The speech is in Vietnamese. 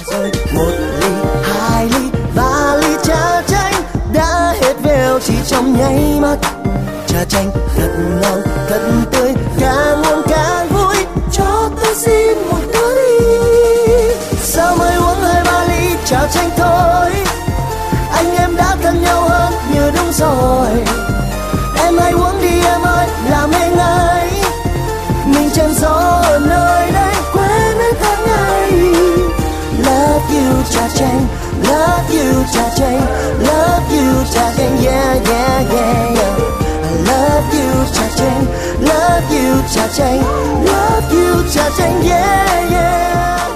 Rồi một ly, hai ly, ba ly trà chanh đã hết vèo chỉ trong nháy mắt. Trà chanh thật ngon, thật tươi, càng uống càng vui. Cho tôi xin một đứa đi. Sao mới uống 2-3 ly trà chanh thôi? Anh em đã thân nhau hơn như đúng rồi. Em hãy uống đi em ơi, làm anh ấy. Mình chém gió ở nơi đây, quên hết tháng ngày. Love you trà chanh, love you trà chanh, love you trà chanh, yeah yeah yeah. I love you trà chanh, love you trà chanh, love you trà chanh, yeah yeah.